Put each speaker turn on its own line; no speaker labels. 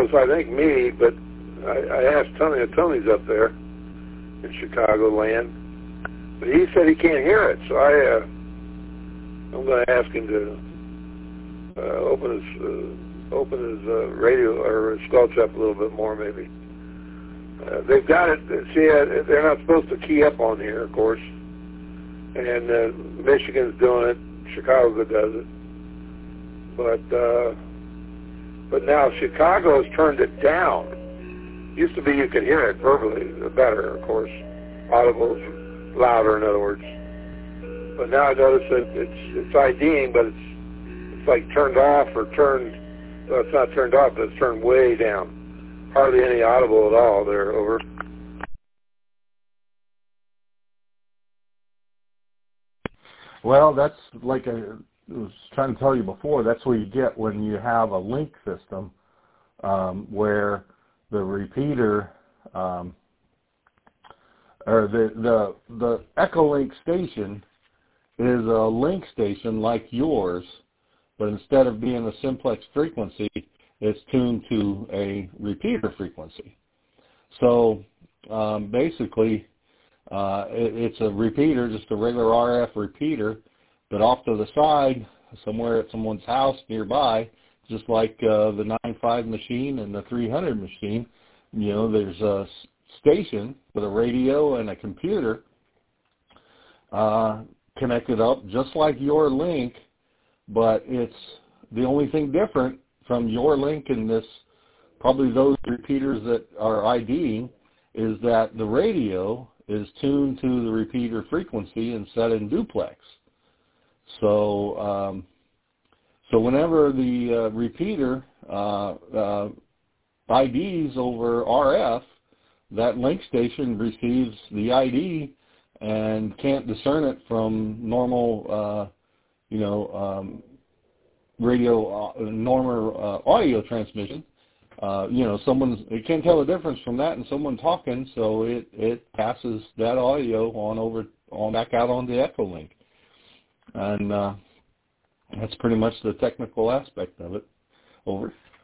was, I think, me, but I asked Tony's up there in Chicagoland, but he said he can't hear it. So I'm going to ask him to open his radio or his squelch up a little bit more, maybe. They've got it. See, they're not supposed to key up on here, of course, and Michigan's doing it. Chicago does it, but now Chicago has turned it down. Used to be you could hear it verbally better, of course, audibles louder, in other words. But now I notice that it's IDing, but it's like turned off or turned. Well, it's not turned off, but it's turned way down. Hardly any audible at all. They're over.
Well, that's like I was trying to tell you before. That's what you get when you have a link system where the repeater or the Echolink station is a link station like yours, but instead of being a simplex frequency, it's tuned to a repeater frequency. So basically, it's a repeater, just a regular RF repeater, but off to the side, somewhere at someone's house nearby, just like the 95 machine and the 300 machine, you know, there's a station with a radio and a computer connected up just like your link, but it's the only thing different from your link and this, probably those repeaters that are IDing, is that the radio is tuned to the repeater frequency and set in duplex. So so whenever the repeater IDs over RF, that link station receives the ID and can't discern it from normal, radio, normal audio transmission. It can't tell the difference from that and someone talking, so it passes that audio on back out on the Echolink. And that's pretty much the technical aspect of it. Over.